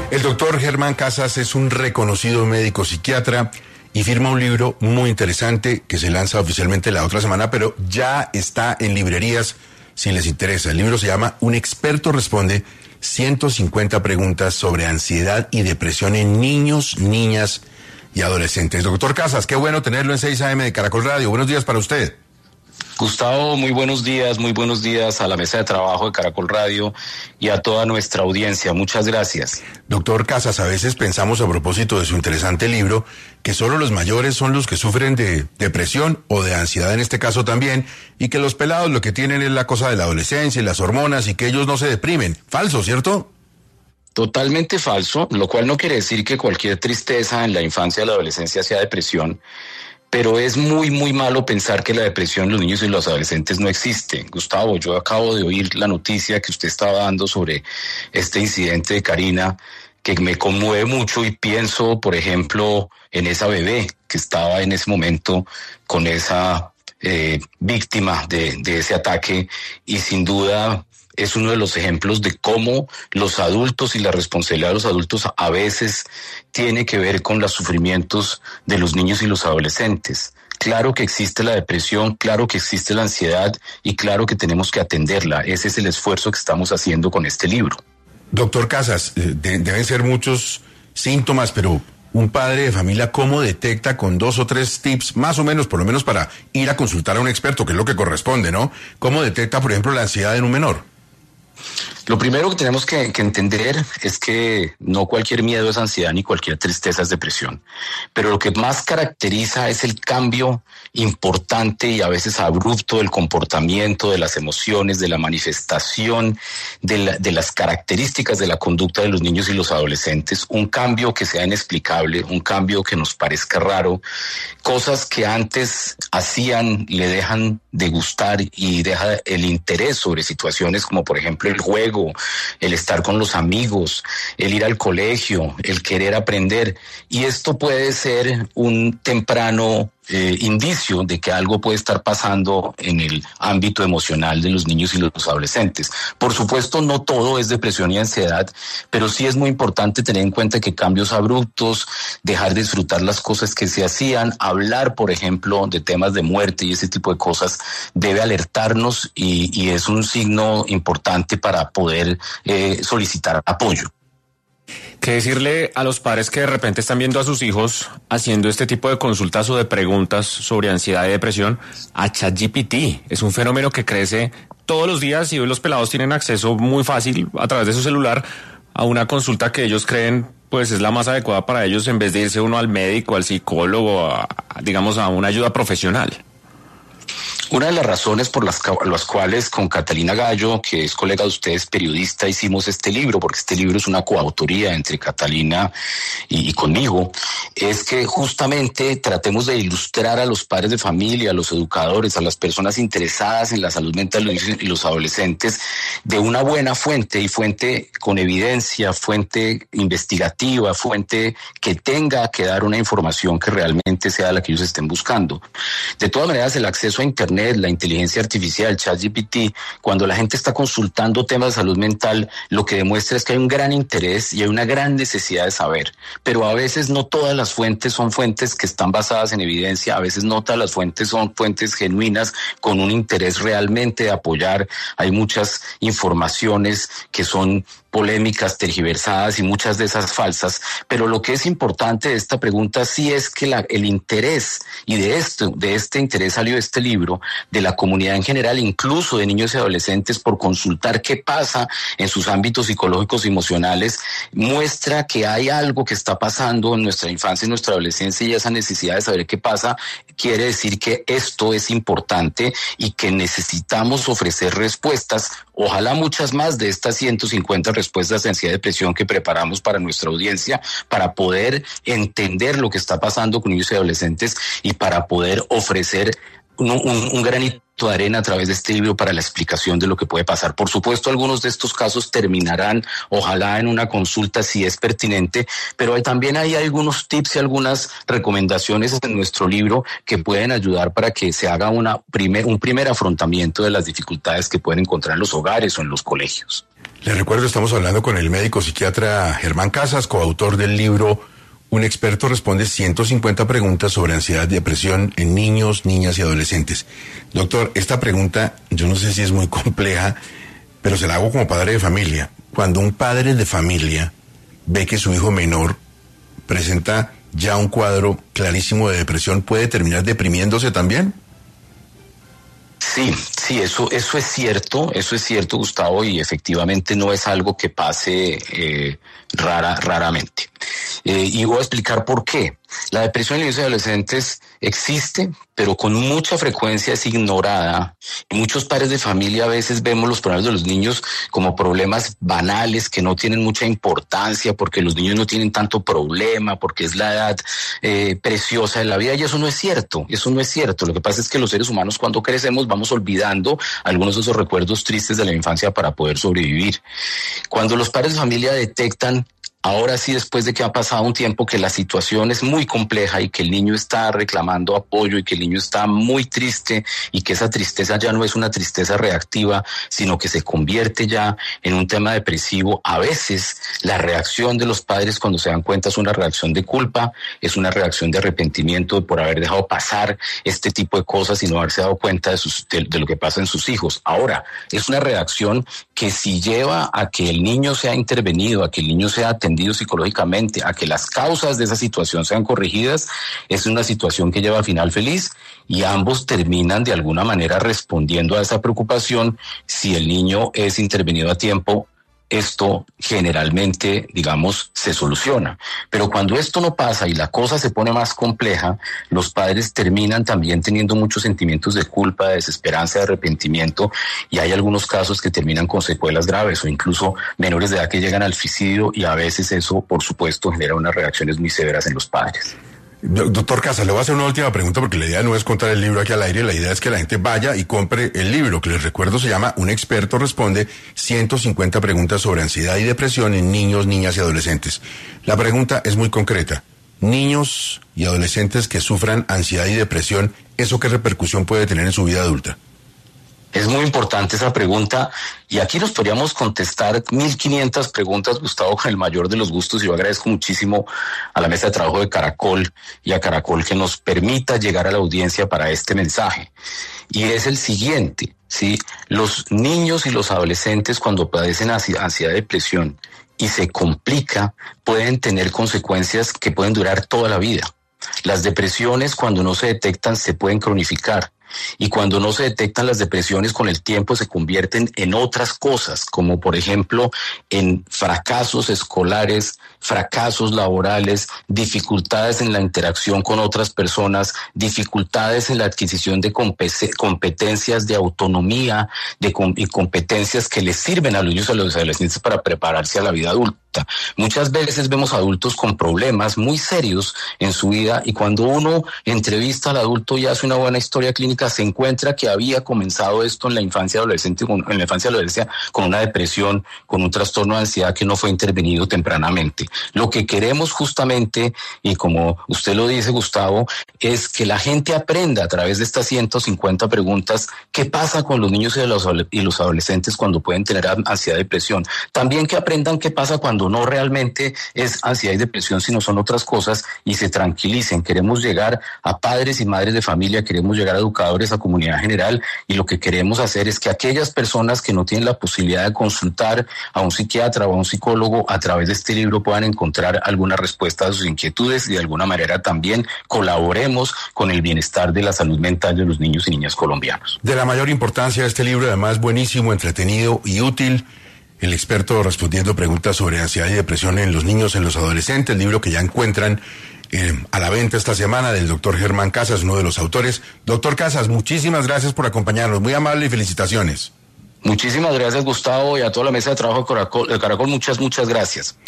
El doctor Germán Casas es un reconocido médico psiquiatra y firma un libro muy interesante que se lanza oficialmente la otra semana, pero ya está en librerías si les interesa. El libro se llama Un experto responde 150 preguntas sobre ansiedad y depresión en niños, niñas y adolescentes. Doctor Casas, qué bueno tenerlo en 6 AM de Caracol Radio. Buenos días para usted. Gustavo, muy buenos días a la mesa de trabajo de Caracol Radio y a toda nuestra audiencia. Muchas gracias. Doctor Casas, a veces pensamos a propósito de su interesante libro que solo los mayores son los que sufren de depresión o de ansiedad en este caso también, y que los pelados lo que tienen es la cosa de la adolescencia y las hormonas y que ellos no se deprimen. Falso, ¿cierto? Totalmente falso, lo cual no quiere decir que cualquier tristeza en la infancia o la adolescencia sea depresión. Pero es muy, muy malo pensar que la depresión en los niños y los adolescentes no existe. Gustavo, yo acabo de oír la noticia que usted estaba dando sobre este incidente de Karina, que me conmueve mucho, y pienso, por ejemplo, en esa bebé que estaba en ese momento con esa víctima de ese ataque, y sin duda es uno de los ejemplos de cómo los adultos y la responsabilidad de los adultos a veces tiene que ver con los sufrimientos de los niños y los adolescentes. Claro que existe la depresión, claro que existe la ansiedad y claro que tenemos que atenderla. Ese es el esfuerzo que estamos haciendo con este libro. Doctor Casas, deben ser muchos síntomas, pero un padre de familia, ¿cómo detecta con 2 o 3 tips, más o menos, por lo menos para ir a consultar a un experto, que es lo que corresponde, ¿no? ¿Cómo detecta, por ejemplo, la ansiedad en un menor? Lo primero que tenemos que entender es que no cualquier miedo es ansiedad ni cualquier tristeza es depresión, pero lo que más caracteriza es el cambio importante y a veces abrupto del comportamiento, de las emociones, de la manifestación, de las características de la conducta de los niños y los adolescentes, un cambio que sea inexplicable, un cambio que nos parezca raro, cosas que antes hacían le dejan de gustar y deja el interés sobre situaciones como por ejemplo el juego, el estar con los amigos, el ir al colegio, el querer aprender, y esto puede ser un temprano indicio de que algo puede estar pasando en el ámbito emocional de los niños y los adolescentes. Por supuesto, no todo es depresión y ansiedad, pero sí es muy importante tener en cuenta que cambios abruptos, dejar de disfrutar las cosas que se hacían, hablar, por ejemplo, de temas de muerte y ese tipo de cosas, debe alertarnos y es un signo importante para poder solicitar apoyo. ¿Qué decirle a los padres que de repente están viendo a sus hijos haciendo este tipo de consultas o de preguntas sobre ansiedad y depresión a ChatGPT? Es un fenómeno que crece todos los días y hoy los pelados tienen acceso muy fácil a través de su celular a una consulta que ellos creen pues es la más adecuada para ellos, en vez de irse uno al médico, al psicólogo, digamos a una ayuda profesional. Una de las razones por las cuales con Catalina Gallo, que es colega de ustedes, periodista, hicimos este libro, porque este libro es una coautoría entre Catalina y conmigo, es que justamente tratemos de ilustrar a los padres de familia, a los educadores, a las personas interesadas en la salud mental y los adolescentes de una buena fuente, y fuente con evidencia, fuente investigativa, fuente que tenga que dar una información que realmente sea la que ellos estén buscando. De todas maneras, el acceso a Internet, la inteligencia artificial, ChatGPT, cuando la gente está consultando temas de salud mental, lo que demuestra es que hay un gran interés y hay una gran necesidad de saber, pero a veces no todas las fuentes son fuentes que están basadas en evidencia, a veces no todas las fuentes son fuentes genuinas con un interés realmente de apoyar. Hay muchas informaciones que son polémicas, tergiversadas y muchas de esas falsas, pero lo que es importante de esta pregunta sí es que el interés, y de este interés salió este libro, de la comunidad en general, incluso de niños y adolescentes, por consultar qué pasa en sus ámbitos psicológicos y emocionales, muestra que hay algo que está pasando en nuestra infancia y nuestra adolescencia, y esa necesidad de saber qué pasa quiere decir que esto es importante y que necesitamos ofrecer respuestas, ojalá muchas más de estas 150 respuestas de ansiedad y depresión que preparamos para nuestra audiencia, para poder entender lo que está pasando con niños y adolescentes y para poder ofrecer un granito de arena a través de este libro para la explicación de lo que puede pasar. Por supuesto, algunos de estos casos terminarán, ojalá, en una consulta si es pertinente, pero también hay algunos tips y algunas recomendaciones en nuestro libro que pueden ayudar para que se haga un primer afrontamiento de las dificultades que pueden encontrar en los hogares o en los colegios. Les recuerdo, estamos hablando con el médico psiquiatra Germán Casas, coautor del libro Un experto responde 150 preguntas sobre ansiedad y depresión en niños, niñas y adolescentes. Doctor, esta pregunta yo no sé si es muy compleja, pero se la hago como padre de familia. Cuando un padre de familia ve que su hijo menor presenta ya un cuadro clarísimo de depresión, ¿puede terminar deprimiéndose también? Sí, eso es cierto, Gustavo, y efectivamente no es algo que pase raramente. Y voy a explicar por qué. La depresión en niños y adolescentes existe, pero con mucha frecuencia es ignorada. Y muchos padres de familia a veces vemos los problemas de los niños como problemas banales que no tienen mucha importancia porque los niños no tienen tanto problema, porque es la edad preciosa de la vida, y eso no es cierto. Lo que pasa es que los seres humanos cuando crecemos vamos olvidando algunos de esos recuerdos tristes de la infancia para poder sobrevivir. Cuando los padres de familia detectan, ahora sí, después de que ha pasado un tiempo, que la situación es muy compleja y que el niño está reclamando apoyo y que el niño está muy triste y que esa tristeza ya no es una tristeza reactiva, sino que se convierte ya en un tema depresivo, a veces la reacción de los padres cuando se dan cuenta es una reacción de culpa, es una reacción de arrepentimiento por haber dejado pasar este tipo de cosas y no haberse dado cuenta de lo que pasa en sus hijos. Ahora, es una reacción que si lleva a que el niño sea intervenido, a que el niño sea atendido psicológicamente, a que las causas de esa situación sean corregidas, es una situación que lleva al final feliz y ambos terminan de alguna manera respondiendo a esa preocupación. Si el niño es intervenido a tiempo, esto generalmente, digamos, se soluciona. Pero cuando esto no pasa y la cosa se pone más compleja, los padres terminan también teniendo muchos sentimientos de culpa, de desesperanza, de arrepentimiento, y hay algunos casos que terminan con secuelas graves o incluso menores de edad que llegan al suicidio, y a veces eso, por supuesto, genera unas reacciones muy severas en los padres. Doctor Casas, le voy a hacer una última pregunta porque la idea no es contar el libro aquí al aire, la idea es que la gente vaya y compre el libro, que les recuerdo se llama Un experto responde 150 preguntas sobre ansiedad y depresión en niños, niñas y adolescentes. La pregunta es muy concreta. Niños y adolescentes que sufran ansiedad y depresión, ¿eso qué repercusión puede tener en su vida adulta? Es muy importante esa pregunta, y aquí nos podríamos contestar 1.500 preguntas, Gustavo, con el mayor de los gustos, y yo agradezco muchísimo a la mesa de trabajo de Caracol y a Caracol que nos permita llegar a la audiencia para este mensaje. Y es el siguiente, ¿sí? Los niños y los adolescentes cuando padecen ansiedad y depresión y se complica, pueden tener consecuencias que pueden durar toda la vida. Las depresiones, cuando no se detectan, se pueden cronificar. Y cuando no se detectan las depresiones, con el tiempo se convierten en otras cosas, como por ejemplo en fracasos escolares, fracasos laborales, dificultades en la interacción con otras personas, dificultades en la adquisición de competencias de autonomía y competencias que les sirven a los niños y a los adolescentes para prepararse a la vida adulta. Muchas veces vemos adultos con problemas muy serios en su vida, y cuando uno entrevista al adulto y hace una buena historia clínica, se encuentra que había comenzado esto en la infancia y adolescencia con una depresión, con un trastorno de ansiedad que no fue intervenido tempranamente. Lo que queremos justamente, y como usted lo dice, Gustavo, es que la gente aprenda a través de estas 150 preguntas qué pasa con los niños y los adolescentes cuando pueden tener ansiedad y depresión. También que aprendan qué pasa cuando no realmente es ansiedad y depresión, sino son otras cosas, y se tranquilicen. Queremos llegar a padres y madres de familia, queremos llegar a educadores, a comunidad general, y lo que queremos hacer es que aquellas personas que no tienen la posibilidad de consultar a un psiquiatra o a un psicólogo, a través de este libro puedan encontrar alguna respuesta a sus inquietudes, y de alguna manera también colaboremos con el bienestar de la salud mental de los niños y niñas colombianos. De la mayor importancia este libro, además buenísimo, entretenido y útil. El experto respondiendo preguntas sobre ansiedad y depresión en los niños, en los adolescentes, el libro que ya encuentran a la venta esta semana, del doctor Germán Casas, uno de los autores. Doctor Casas, muchísimas gracias por acompañarnos, muy amable y felicitaciones. Muchísimas gracias, Gustavo, y a toda la mesa de trabajo de Caracol, muchas gracias.